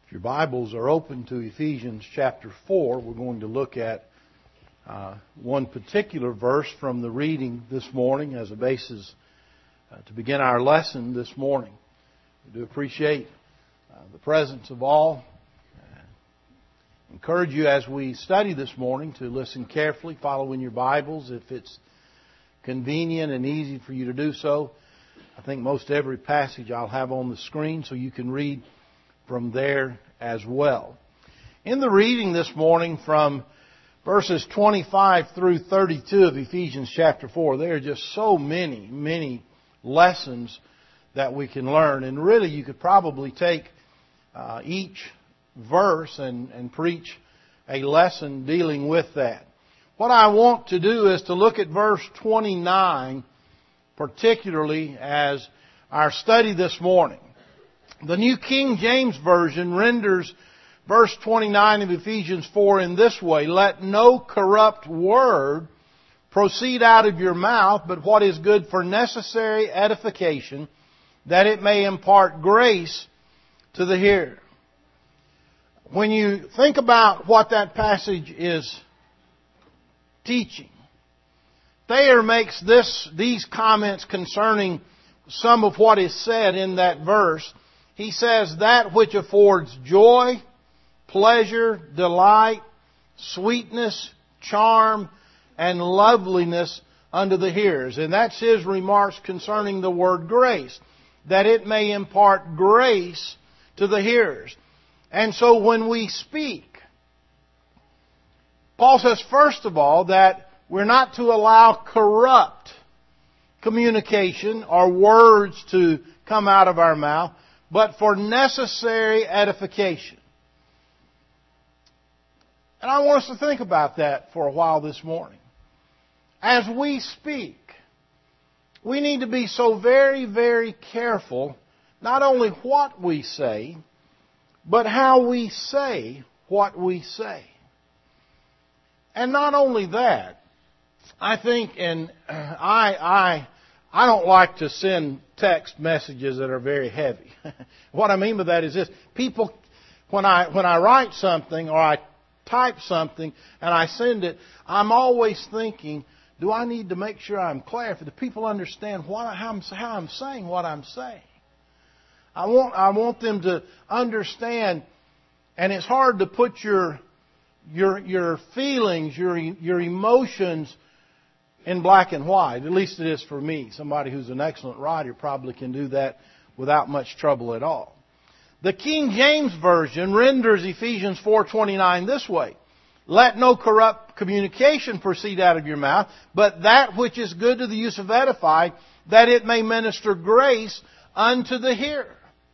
If your Bibles are open to Ephesians chapter 4, we're going to look at one particular verse from the reading this morning as a basis to begin our lesson this morning. We do appreciate the presence of all. Encourage you as we study this morning to listen carefully, follow in your Bibles if it's convenient and easy for you to do so. I think most every passage I'll have on the screen so you can read from there as well. In the reading this morning from verses 25 through 32 of Ephesians chapter 4, there are just so many lessons that we can learn. And really you could probably take each verse and preach a lesson dealing with that. What I want to do is to look at verse 29 particularly as our study this morning. The New King James Version renders verse 29 of Ephesians 4 in this way: "Let no corrupt word proceed out of your mouth, but what is good for necessary edification, that it may impart grace to the hearer." When you think about what that passage is teaching, Thayer makes these comments concerning some of what is said in that verse. He says, "That which affords joy, pleasure, delight, sweetness, charm, and loveliness unto the hearers." And that's his remarks concerning the word grace, that it may impart grace to the hearers. And so when we speak, Paul says, first of all, that we're not to allow corrupt communication or words to come out of our mouth, but for necessary edification. And I want us to think about that for a while this morning. As we speak, we need to be so very careful, not only what we say, but how we say what we say. And not only that, I think, and I don't like to send text messages that are very heavy. What I mean by that is this: people, when I write something or I type something and I send it, I'm always thinking, do I need to make sure I'm clear? Do people understand how I'm saying what I'm saying? I want them to understand, and it's hard to put your feelings, your emotions in black and white. At least it is for me. Somebody who's an excellent writer probably can do that without much trouble at all. The King James Version renders Ephesians 4:29 this way: "Let no corrupt communication proceed out of your mouth, but that which is good to the use of edifying, that it may minister grace unto the hearer."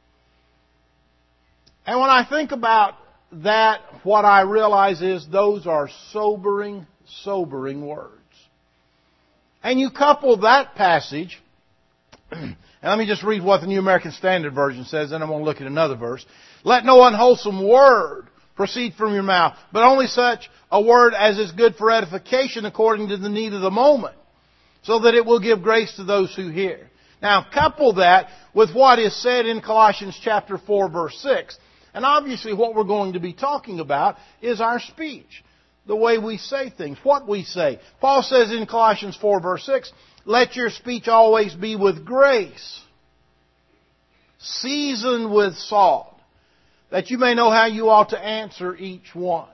And when I think about that, what I realize is those are sobering words. And you couple that passage, and let me just read what the New American Standard Version says, then I'm going to look at another verse. "Let no unwholesome word proceed from your mouth, but only such a word as is good for edification according to the need of the moment, so that it will give grace to those who hear." Now, couple that with what is said in Colossians chapter 4, verse 6. And obviously what we're going to be talking about is our speech. The way we say things, what we say. Paul says in Colossians 4, verse 6, "Let your speech always be with grace, seasoned with salt, that you may know how you ought to answer each one."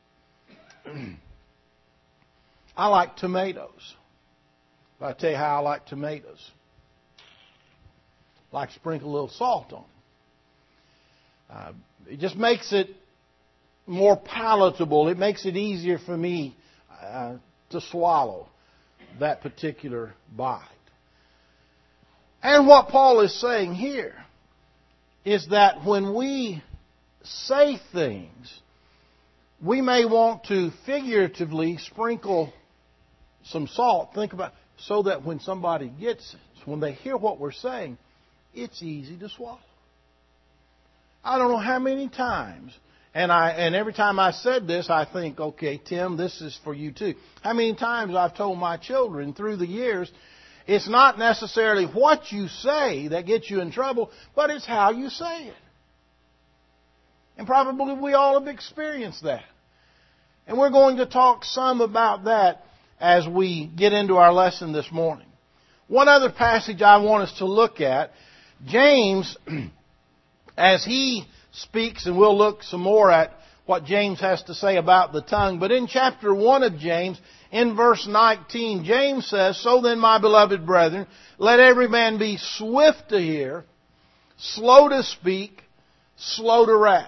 I like tomatoes. If I tell you how I like tomatoes, I like to sprinkle a little salt on them. It just makes it more palatable. It makes it easier for me to swallow that particular bite. And what Paul is saying here is that when we say things, we may want to figuratively sprinkle some salt. Think about so that when somebody gets it, when they hear what we're saying, it's easy to swallow. I don't know how many times, and every time I said this, I think, okay, Tim, this is for you too. How many times I've told my children through the years, it's not necessarily what you say that gets you in trouble, but it's how you say it. And probably we all have experienced that. And we're going to talk some about that as we get into our lesson this morning. One other passage I want us to look at, James, as he speaks, and we'll look some more at what James has to say about the tongue. But in chapter 1 of James, in verse 19, James says, "So then, my beloved brethren, let every man be swift to hear, slow to speak, slow to wrath."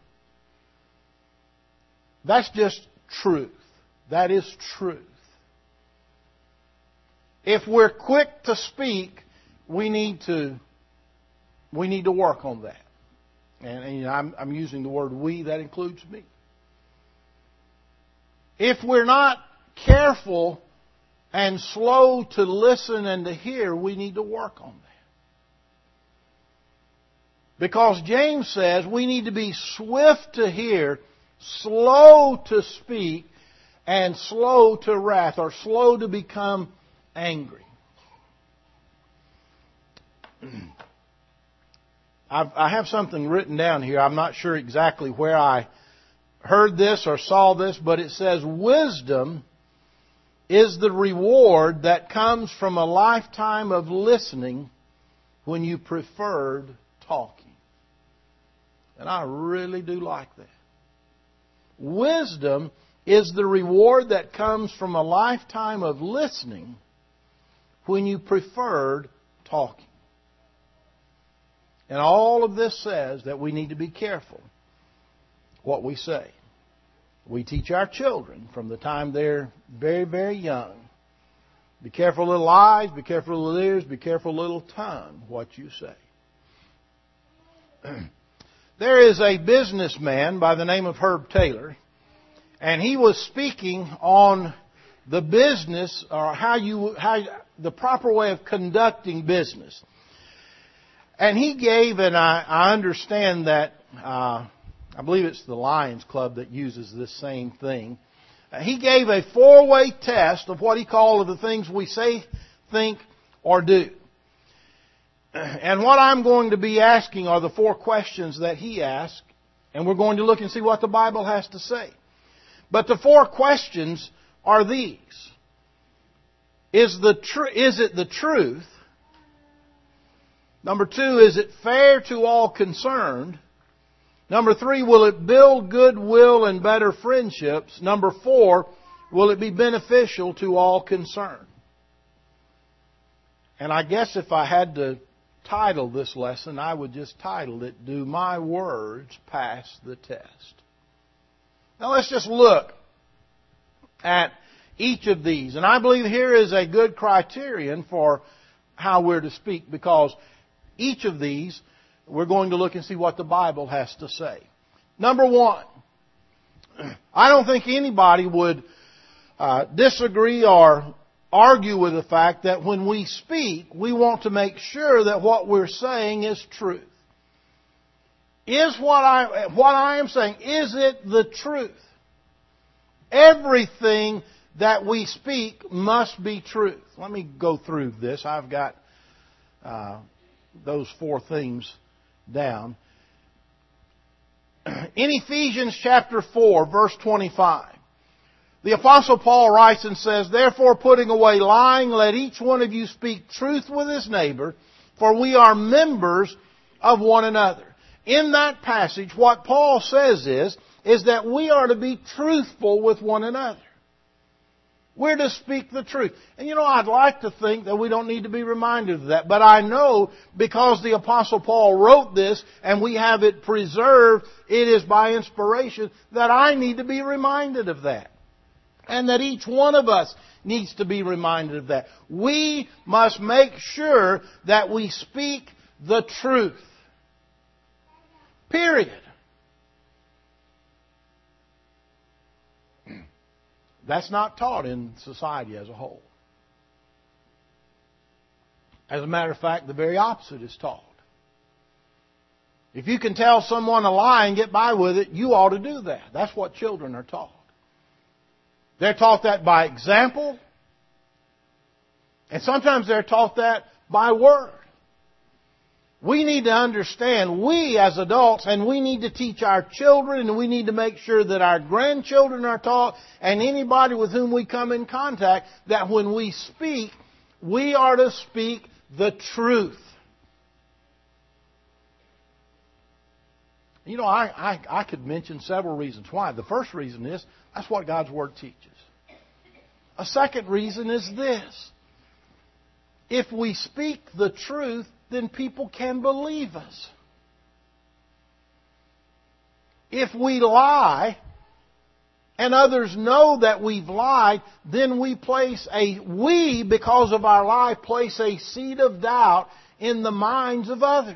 That's just truth. That is truth. If we're quick to speak, we need to work on that. And I'm using the word we, that includes me. If we're not careful and slow to listen and to hear, we need to work on that. Because James says we need to be swift to hear, slow to speak, and slow to wrath, or slow to become angry. I have something written down here. I'm not sure exactly where I heard this or saw this, but it says, "Wisdom is the reward that comes from a lifetime of listening when you preferred talking." And I really do like that. Wisdom is the reward that comes from a lifetime of listening when you preferred talking. And all of this says that we need to be careful what we say. We teach our children from the time they're very, very young. Be careful, little eyes, be careful, little ears, be careful, little tongue, what you say. There is a businessman by the name of Herb Taylor, and he was speaking on the business, or the proper way of conducting business. And he gave, and I understand that, I believe it's the Lions Club that uses this same thing. He gave a 4-way test of what he called the things we say, think, or do. And what I'm going to be asking are the 4 questions that he asked, and we're going to look and see what the Bible has to say. But the 4 questions are these. Is it the truth? Number 2, is it fair to all concerned? Number 3, will it build goodwill and better friendships? Number 4, will it be beneficial to all concerned? And I guess if I had to title this lesson, I would just title it, "Do My Words Pass the Test?" Now let's just look at each of these. And I believe here is a good criterion for how we're to speak, because each of these, we're going to look and see what the Bible has to say. Number 1, I don't think anybody would disagree or argue with the fact that when we speak, we want to make sure that what we're saying is truth. Is what I am saying, is it the truth? Everything that we speak must be truth. Let me go through this. I've got those 4 things down. In Ephesians chapter 4, verse 25, the Apostle Paul writes and says, "Therefore, putting away lying, let each one of you speak truth with his neighbor, for we are members of one another." In that passage, what Paul says is that we are to be truthful with one another. We're to speak the truth. And I'd like to think that we don't need to be reminded of that. But I know because the Apostle Paul wrote this and we have it preserved, it is by inspiration, that I need to be reminded of that. And that each one of us needs to be reminded of that. We must make sure that we speak the truth. Period. That's not taught in society as a whole. As a matter of fact, the very opposite is taught. If you can tell someone a lie and get by with it, you ought to do that. That's what children are taught. They're taught that by example, and sometimes they're taught that by word. We need to understand, we as adults, and we need to teach our children, and we need to make sure that our grandchildren are taught, and anybody with whom we come in contact, that when we speak, we are to speak the truth. You know, I could mention several reasons why. The first reason is, that's what God's Word teaches. A second reason is this. If we speak the truth, then people can believe us. If we lie, and others know that we've lied, then because of our lie, place a seed of doubt in the minds of others.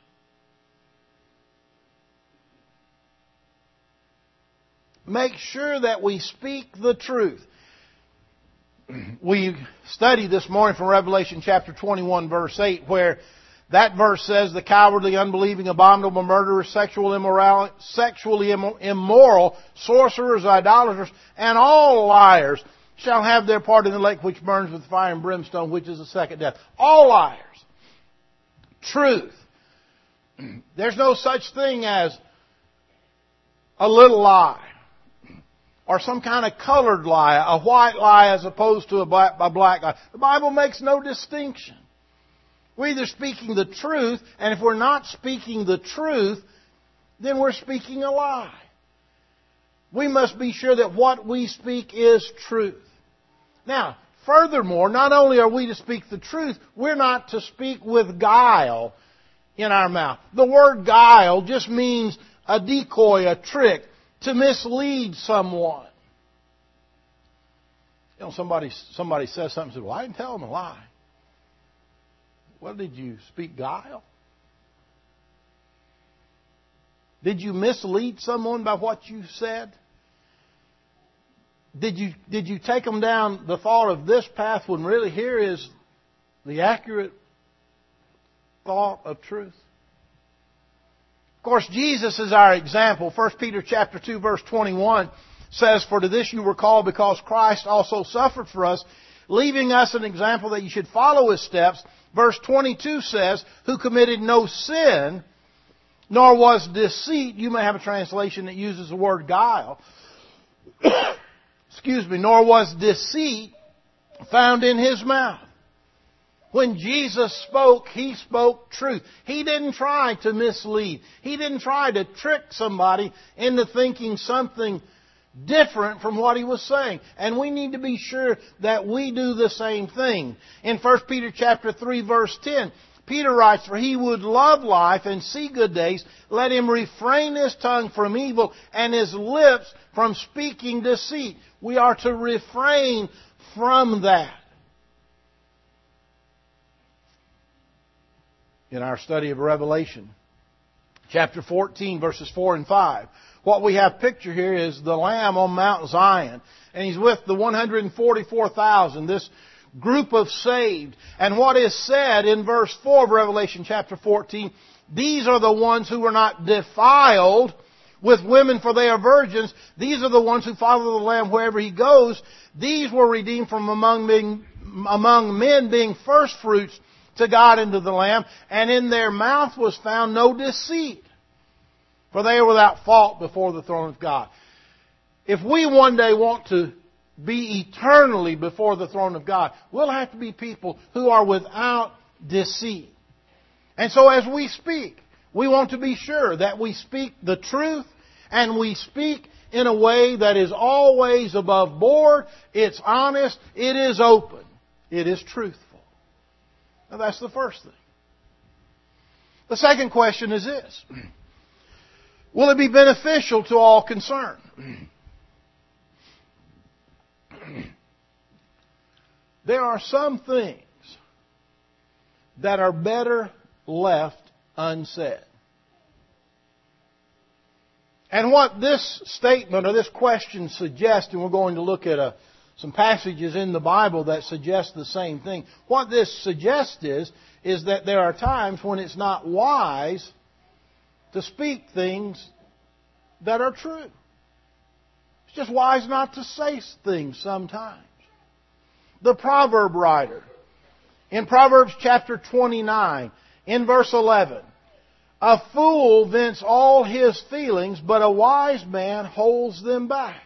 Make sure that we speak the truth. We studied this morning from Revelation chapter 21, verse 8, where that verse says, the cowardly, unbelieving, abominable, murderers, sexually immoral, sorcerers, idolaters, and all liars shall have their part in the lake which burns with fire and brimstone, which is the second death. All liars. Truth. There's no such thing as a little lie, or some kind of colored lie, a white lie as opposed to a black lie. The Bible makes no distinction. We're either speaking the truth, and if we're not speaking the truth, then we're speaking a lie. We must be sure that what we speak is truth. Now, furthermore, not only are we to speak the truth, we're not to speak with guile in our mouth. The word guile just means a decoy, a trick, to mislead someone. You know, somebody says something and says, well, I didn't tell them a lie. Well, did you speak guile? Did you mislead someone by what you said? Did you take them down the thought of this path when really here is the accurate thought of truth? Of course, Jesus is our example. 1 Peter chapter 2, verse 21 says, for to this you were called, because Christ also suffered for us, leaving us an example that you should follow His steps. Verse 22 says, who committed no sin, nor was deceit. You may have a translation that uses the word guile. Nor was deceit found in His mouth. When Jesus spoke, He spoke truth. He didn't try to mislead. He didn't try to trick somebody into thinking something different from what He was saying. And we need to be sure that we do the same thing. In 1 Peter chapter 3, verse 10, Peter writes, for he would love life and see good days. Let him refrain his tongue from evil and his lips from speaking deceit. We are to refrain from that. In our study of Revelation, chapter 14, verses 4 and 5, what we have pictured here is the Lamb on Mount Zion. And He's with the 144,000, this group of saved. And what is said in verse 4 of Revelation chapter 14, these are the ones who were not defiled with women, for they are virgins. These are the ones who follow the Lamb wherever He goes. These were redeemed from among men, being first fruits to God and to the Lamb. And in their mouth was found no deceit, for they are without fault before the throne of God. If we one day want to be eternally before the throne of God, we'll have to be people who are without deceit. And so as we speak, we want to be sure that we speak the truth, and we speak in a way that is always above board, it's honest, it is open, it is truthful. Now that's the first thing. The second question is this. Will it be beneficial to all concerned? There are some things that are better left unsaid. And what this statement or this question suggests, and we're going to look at some passages in the Bible that suggest the same thing. What this suggests is that there are times when it's not wise to speak things that are true. It's just wise not to say things sometimes. The proverb writer, in Proverbs chapter 29, In verse 11, a fool vents all his feelings, but a wise man holds them back.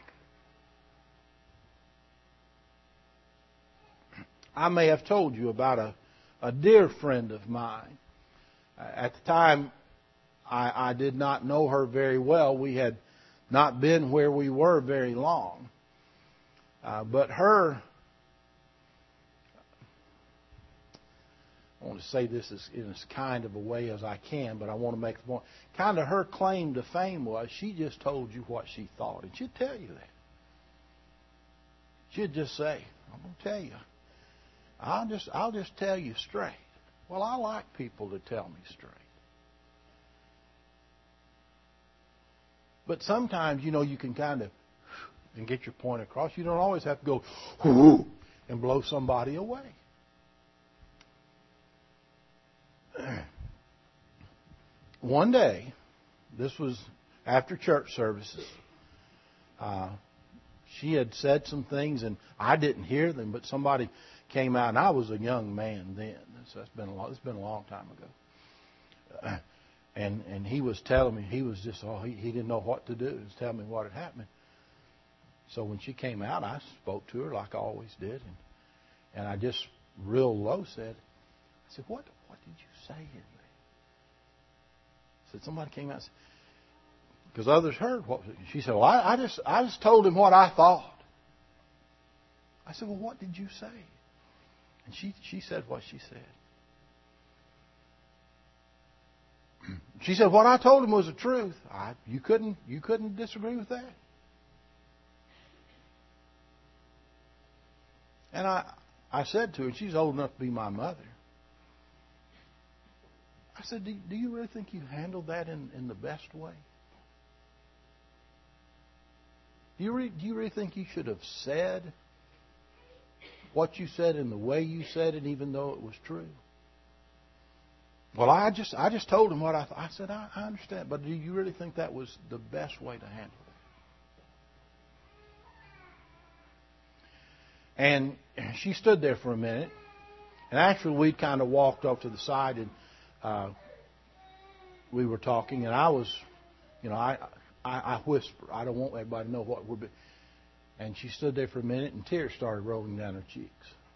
I may have told you about a dear friend of mine. At the time, I did not know her very well. We had not been where we were very long. But her, I want to say this in as kind of a way as I can, but I want to make the point. Kind of her claim to fame was she just told you what she thought. And she'd tell you that. She'd just say, I'm going to tell you. I'll just tell you straight. Well, I like people to tell me straight. But sometimes, you can kind of and get your point across. You don't always have to go whoo and blow somebody away. One day, this was after church services, she had said some things, and I didn't hear them, but somebody came out, and I was a young man then. So it's been a long time ago. And he was telling me, he was just, he didn't know what to do. He was telling me what had happened. So when she came out, I spoke to her like I always did. And I just real low said, what did you say in there? I said, somebody came out and said, because others heard what she said. Well, I just told him what I thought. I said, well, what did you say? And she said what she said. She said, what I told him was the truth. You couldn't disagree with that. And I said to her, she's old enough to be my mother. I said, do you really think you handled that in the best way? Do you really think you should have said what you said in the way you said it, even though it was true? Well, I just told him what I thought. I said, I understand, but do you really think that was the best way to handle it? And she stood there for a minute, and actually we'd kind of walked off to the side, and we were talking, and I was, I whisper. I don't want everybody to know what we're doing. And she stood there for a minute, and tears started rolling down her cheeks.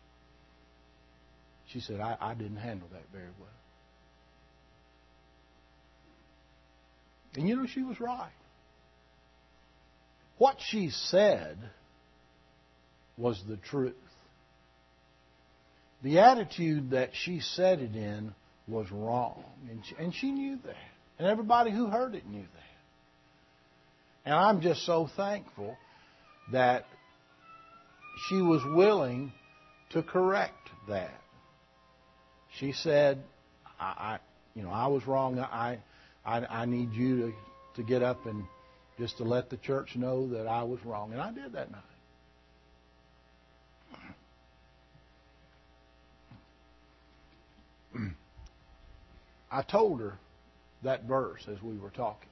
She said, I didn't handle that very well. And she was right. What she said was the truth. The attitude that she said it in was wrong. And she knew that. And everybody who heard it knew that. And I'm just so thankful that she was willing to correct that. She said, I was wrong. I need you to get up and just to let the church know that I was wrong. And I did that night. I told her that verse as we were talking.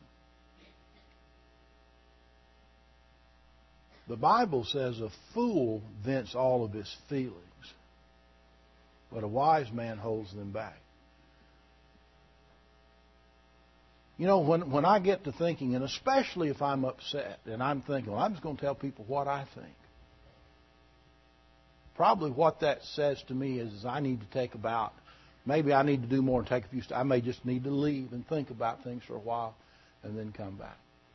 The Bible says a fool vents all of his feelings, but a wise man holds them back. When I get to thinking, and especially if I'm upset, and I'm thinking, well, I'm just going to tell people what I think. Probably what that says to me is I need to take about, maybe I need to do more and take a few steps. I may just need to leave and think about things for a while and then come back.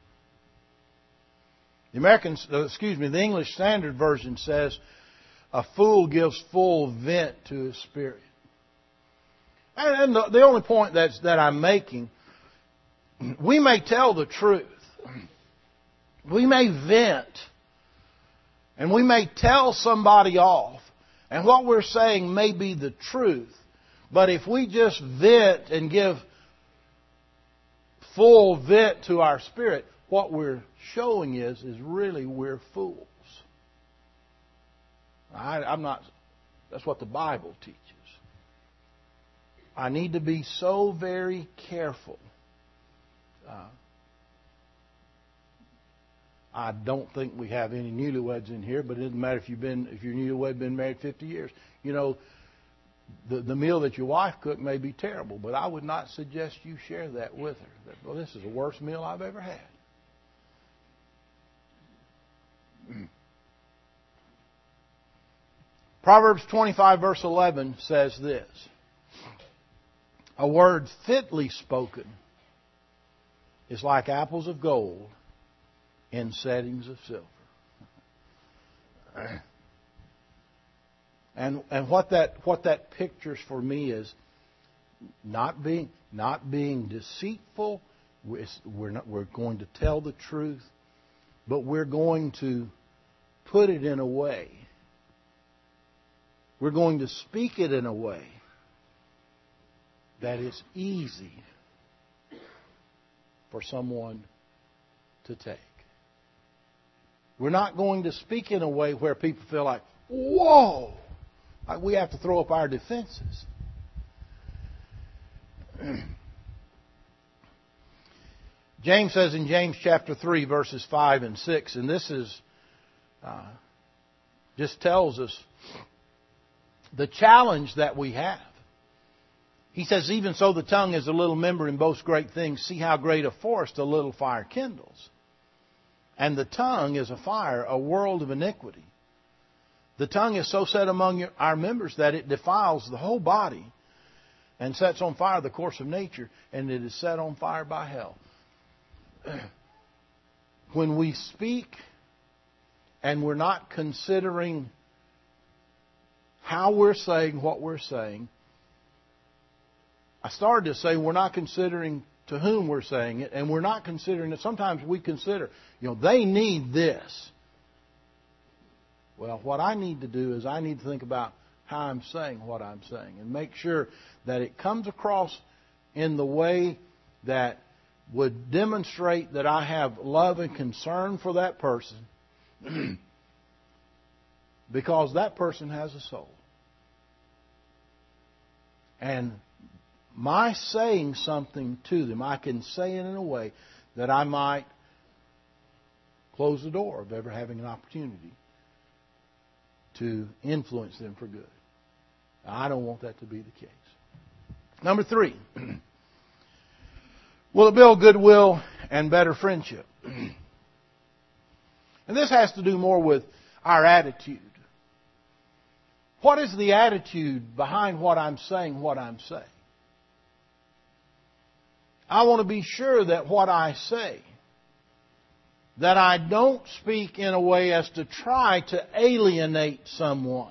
The English Standard Version says, a fool gives full vent to his spirit. And the only point that I'm making, we may tell the truth. We may vent. And we may tell somebody off. And what we're saying may be the truth. But if we just vent and give full vent to our spirit, what we're showing is really we're fools. I'm not. That's what the Bible teaches. I need to be so very careful. I don't think we have any newlyweds in here, but it doesn't matter if you're newlywed, been married 50 years. The meal that your wife cooked may be terrible, but I would not suggest you share that with her. That, well, this is the worst meal I've ever had. Proverbs 25 verse 11 says this: a word fitly spoken is like apples of gold in settings of silver. And what that pictures for me is not being deceitful. We're going to tell the truth, but we're going to put it in a way. We're going to speak it in a way that is easy for someone to take. We're not going to speak in a way where people feel like, whoa! Like we have to throw up our defenses. James says in James chapter 3, verses 5 and 6, and this is just tells us the challenge that we have. He says, even so the tongue is a little member and boasts great things. See how great a forest a little fire kindles. And the tongue is a fire, a world of iniquity. The tongue is so set among our members that it defiles the whole body and sets on fire the course of nature, and it is set on fire by hell. When we speak and we're not considering how we're saying what we're saying, I started to say we're not considering to whom we're saying it, and we're not considering it. Sometimes we consider, they need this. Well, what I need to do is I need to think about how I'm saying what I'm saying and make sure that it comes across in the way that would demonstrate that I have love and concern for that person because that person has a soul. And my saying something to them, I can say it in a way that I might close the door of ever having an opportunity to influence them for good. I don't want that to be the case. Number 3. Will it build goodwill and better friendship? And this has to do more with our attitude. What is the attitude behind what I'm saying, I want to be sure that what I say, that I don't speak in a way as to try to alienate someone.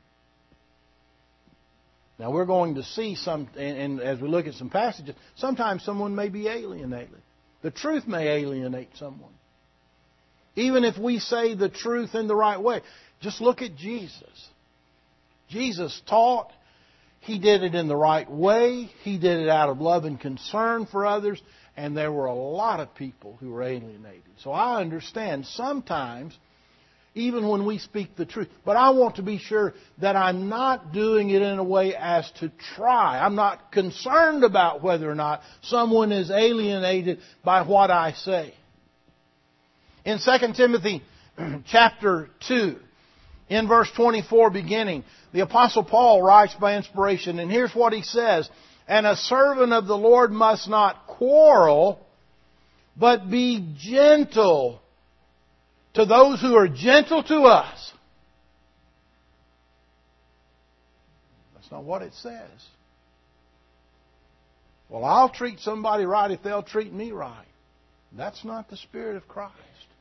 Now we're going to see some, and as we look at some passages, sometimes someone may be alienated. The truth may alienate someone. Even if we say the truth in the right way. Just look at Jesus. Jesus taught. He did it in the right way. He did it out of love and concern for others. And there were a lot of people who were alienated. So I understand sometimes, even when we speak the truth. But I want to be sure that I'm not doing it in a way as to try. I'm not concerned about whether or not someone is alienated by what I say. In 2 Timothy chapter 2, in verse 24 beginning, the Apostle Paul writes by inspiration, and here's what he says: and a servant of the Lord must not quarrel, but be gentle to those who are gentle to us. That's not what it says. Well, I'll treat somebody right if they'll treat me right. That's not the Spirit of Christ.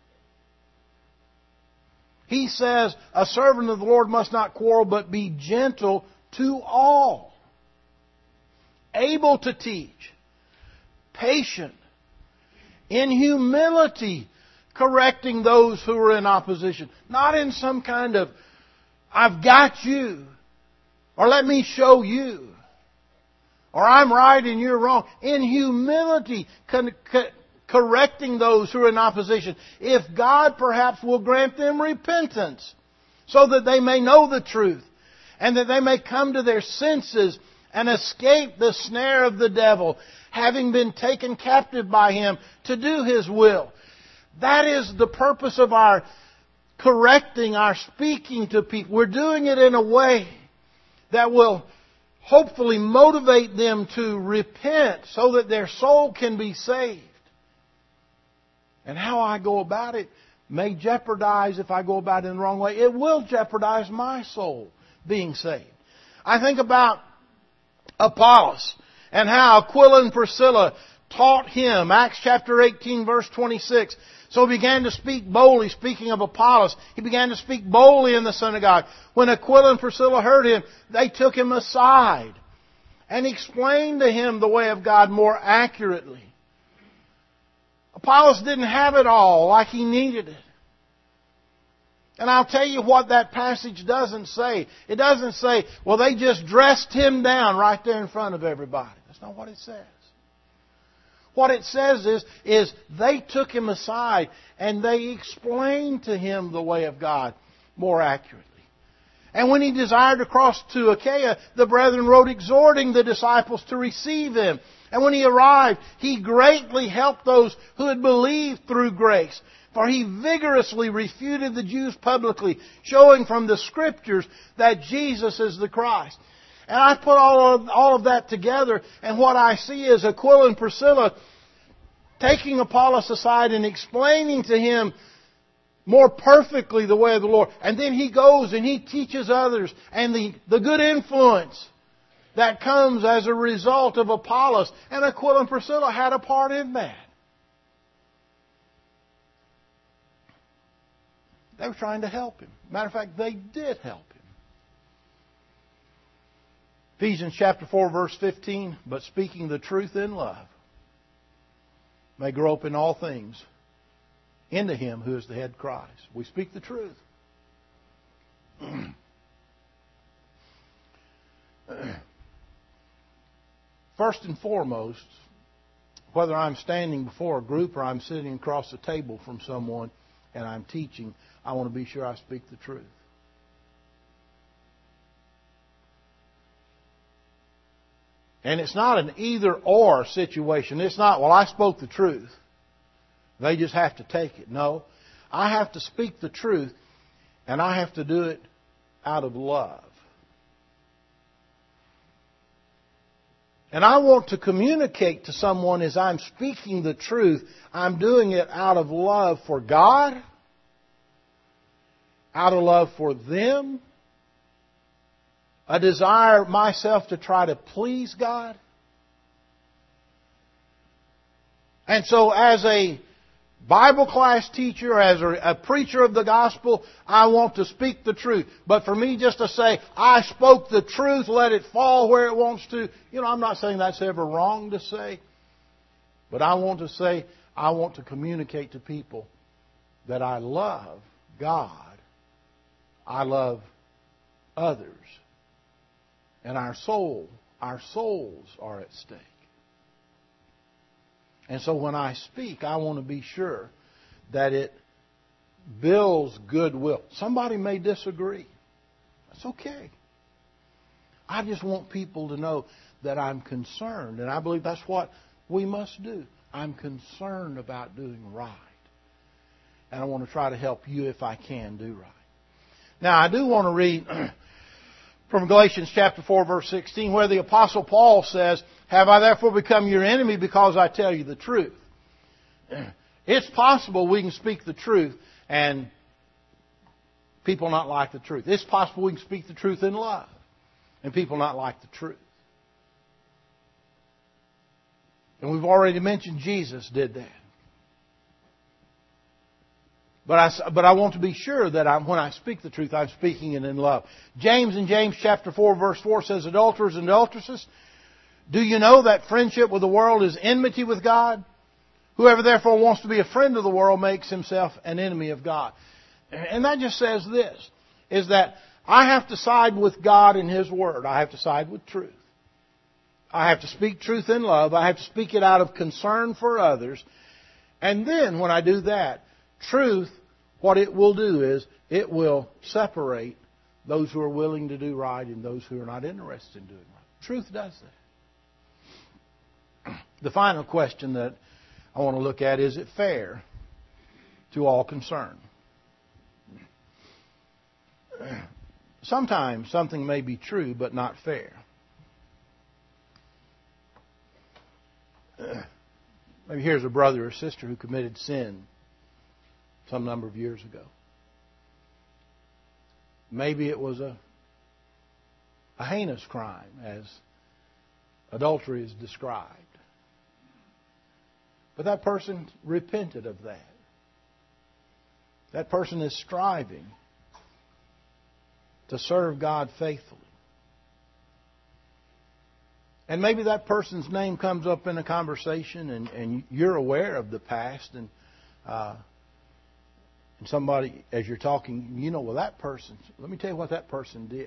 He says, a servant of the Lord must not quarrel, but be gentle to all. Able to teach. Patient. In humility, correcting those who are in opposition. Not in some kind of, I've got you. Or let me show you. Or I'm right and you're wrong. In humility, correcting those who are in opposition. If God perhaps will grant them repentance, so that they may know the truth, and that they may come to their senses and escape the snare of the devil, having been taken captive by him to do his will. That is the purpose of our correcting, our speaking to people. We're doing it in a way that will hopefully motivate them to repent so that their soul can be saved. And how I go about it may jeopardize, if I go about it in the wrong way, it will jeopardize my soul being saved. I think about Apollos and how Aquila and Priscilla taught him. Acts chapter 18 verse 26. So he began to speak boldly. Speaking of Apollos, he began to speak boldly in the synagogue. When Aquila and Priscilla heard him, they took him aside and explained to him the way of God more accurately. Apollos didn't have it all like he needed it. And I'll tell you what that passage doesn't say. It doesn't say, well, they just dressed him down right there in front of everybody. That's not what it says. What it says is they took him aside and they explained to him the way of God more accurately. And when he desired to cross to Achaia, the brethren wrote exhorting the disciples to receive him. And when he arrived, he greatly helped those who had believed through grace. For he vigorously refuted the Jews publicly, showing from the Scriptures that Jesus is the Christ. And I put all of that together, and what I see is Aquila and Priscilla taking Apollos aside and explaining to him more perfectly the way of the Lord. And then he goes and he teaches others. And the good influence that comes as a result of Apollos. And Aquila and Priscilla had a part in that. They were trying to help him. Matter of fact, they did help him. Ephesians chapter 4 verse 15, but speaking the truth in love may grow up in all things into Him who is the head, Christ. We speak the truth. First and foremost, whether I'm standing before a group or I'm sitting across the table from someone and I'm teaching, I want to be sure I speak the truth. And it's not an either-or situation. It's not, well, I spoke the truth. They just have to take it. No. I have to speak the truth, and I have to do it out of love. And I want to communicate to someone as I'm speaking the truth, I'm doing it out of love for God, out of love for them, a desire myself to try to please God. And so as a Bible class teacher, as a preacher of the gospel, I want to speak the truth. But for me just to say, I spoke the truth, let it fall where it wants to, I'm not saying that's ever wrong to say. But I want to say, I want to communicate to people that I love God, I love others, and our souls are at stake. And so when I speak, I want to be sure that it builds goodwill. Somebody may disagree. That's okay. I just want people to know that I'm concerned. And I believe that's what we must do. I'm concerned about doing right. And I want to try to help you, if I can, do right. Now, I do want to read from Galatians chapter 4, verse 16, where the Apostle Paul says, have I therefore become your enemy because I tell you the truth? It's possible we can speak the truth and people not like the truth. It's possible we can speak the truth in love and people not like the truth. And we've already mentioned Jesus did that. But I want to be sure that when I speak the truth, I'm speaking it in love. James in James chapter 4, verse 4 says, adulterers and adulteresses, do you know that friendship with the world is enmity with God? Whoever therefore wants to be a friend of the world makes himself an enemy of God. And that just says this, is that I have to side with God and His Word. I have to side with truth. I have to speak truth in love. I have to speak it out of concern for others. And then when I do that, truth, what it will do is it will separate those who are willing to do right and those who are not interested in doing right. Truth does that. The final question that I want to look at is it fair to all concerned? Sometimes something may be true but not fair. Maybe here's a brother or sister who committed sin some number of years ago. Maybe it was a heinous crime, as adultery is described. But that person repented of that. That person is striving to serve God faithfully. And maybe that person's name comes up in a conversation and you're aware of the past and somebody, as you're talking, you know, well, that person, let me tell you what that person did.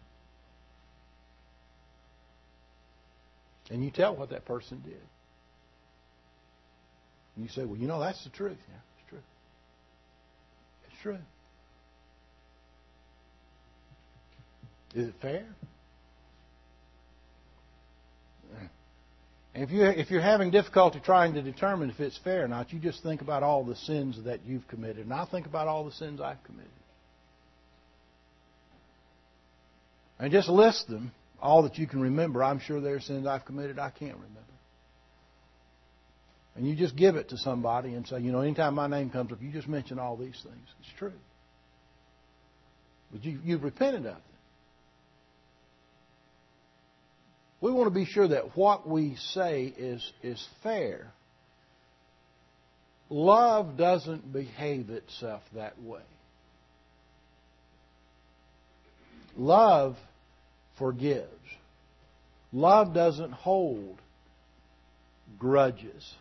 And you tell what that person did. And you say, well, you know, that's the truth. Yeah, it's true. It's true. Is it fair? And if you're having difficulty trying to determine if it's fair or not, you just think about all the sins that you've committed. And I'll think about all the sins I've committed. And just list them, all that you can remember. I'm sure there are sins I've committed I can't remember. And you just give it to somebody and say, you know, anytime my name comes up, you just mention all these things. It's true. But you've repented of it. We want to be sure that what we say is fair. Love doesn't behave itself that way. Love forgives. Love doesn't hold grudges.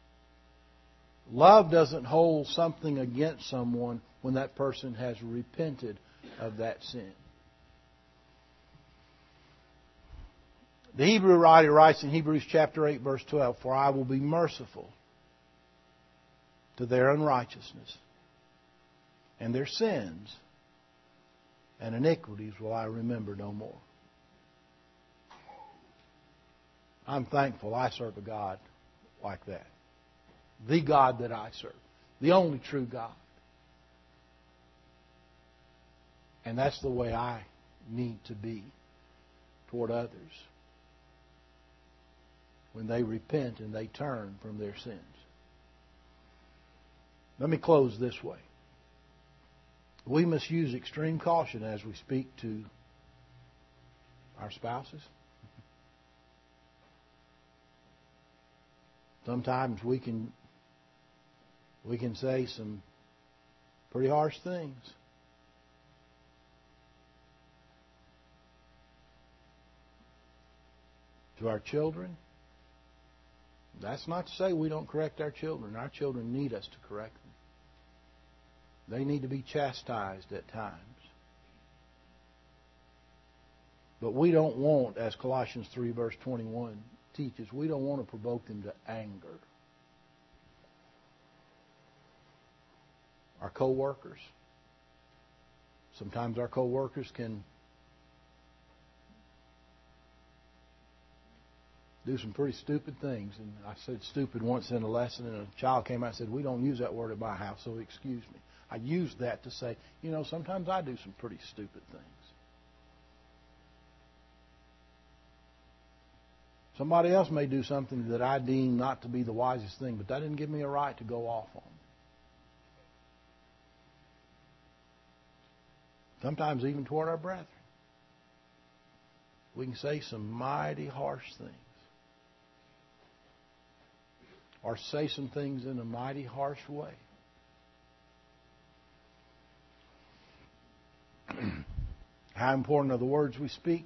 Love doesn't hold something against someone when that person has repented of that sin. The Hebrew writer writes in Hebrews chapter 8, verse 12, "For I will be merciful to their unrighteousness, and their sins and iniquities will I remember no more." I'm thankful I serve a God like that. The God that I serve. The only true God. And that's the way I need to be toward others when they repent and they turn from their sins. Let me close this way. We must use extreme caution as we speak to our spouses. Sometimes we can say some pretty harsh things. To our children. That's not to say we don't correct our children. Our children need us to correct them. They need to be chastised at times. But we don't want, as Colossians 3 verse 21 teaches, we don't want to provoke them to anger. Our co-workers. Sometimes our co-workers can do some pretty stupid things. And I said stupid once in a lesson, and a child came out and said, "We don't use that word at my house, so excuse me." I used that to say, you know, sometimes I do some pretty stupid things. Somebody else may do something that I deem not to be the wisest thing, but that didn't give me a right to go off on them. Sometimes even toward our brethren. We can say some mighty harsh things. Or say some things in a mighty harsh way. How important are the words we speak?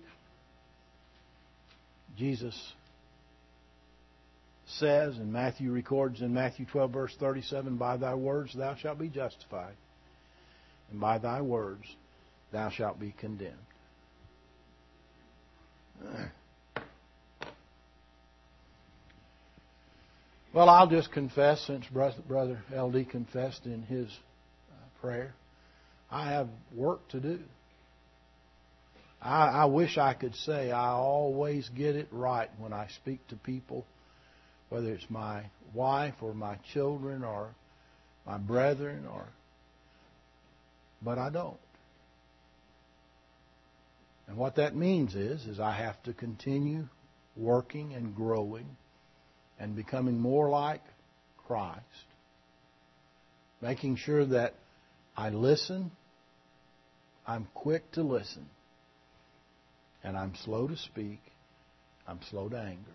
Jesus says, and Matthew records in Matthew 12 verse 37, "By thy words thou shalt be justified, and by thy words thou shalt be condemned." Well, I'll just confess, since Brother L.D. confessed in his prayer, I have work to do. I wish I could say I always get it right when I speak to people, whether it's my wife or my children or my brethren, but I don't. And what that means is I have to continue working and growing and becoming more like Christ. Making sure that I listen, I'm quick to listen, and I'm slow to speak, I'm slow to anger.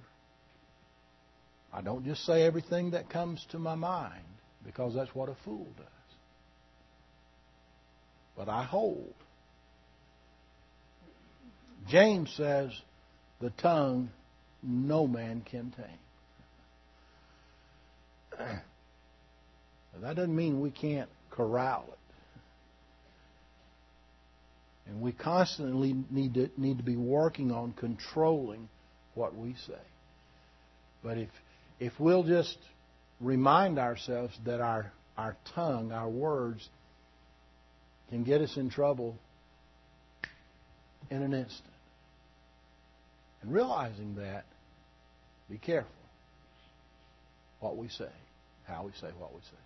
I don't just say everything that comes to my mind, because that's what a fool does. But I hold. James says, the tongue no man can tame. That doesn't mean we can't corral it. And we constantly need to be working on controlling what we say. But if we'll just remind ourselves that our tongue, our words, can get us in trouble in an instant. And realizing that, be careful what we say, how we say what we say.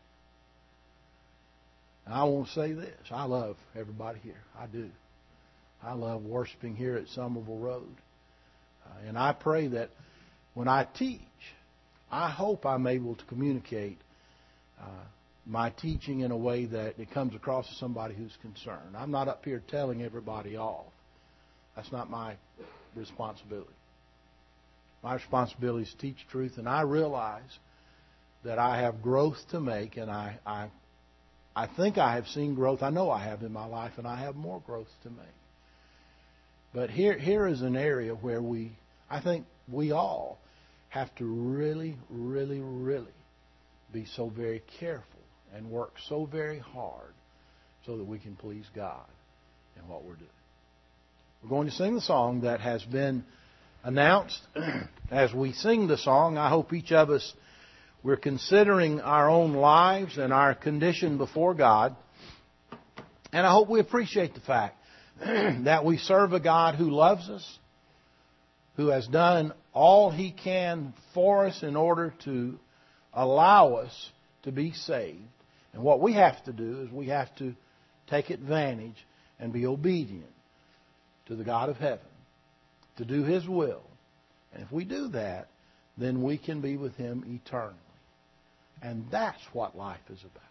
And I won't say this. I love everybody here. I do. I love worshiping here at Somerville Road. And I pray that when I teach, I hope I'm able to communicate my teaching in a way that it comes across to somebody who's concerned. I'm not up here telling everybody off. That's not my responsibility. My responsibility is to teach truth, and I realize that I have growth to make, and I think I have seen growth. I know I have in my life, and I have more growth to make. But here is an area where I think we all have to really, really, really be so very careful and work so very hard so that we can please God in what we're doing. We're going to sing the song that has been announced. As we sing the song, I hope each of us, we're considering our own lives and our condition before God. And I hope we appreciate the fact that we serve a God who loves us, who has done all He can for us in order to allow us to be saved. And what we have to do is we have to take advantage and be obedient to the God of heaven, to do His will. And if we do that, then we can be with Him eternally. And that's what life is about.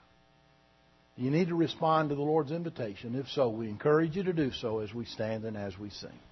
You need to respond to the Lord's invitation. If so, we encourage you to do so as we stand and as we sing.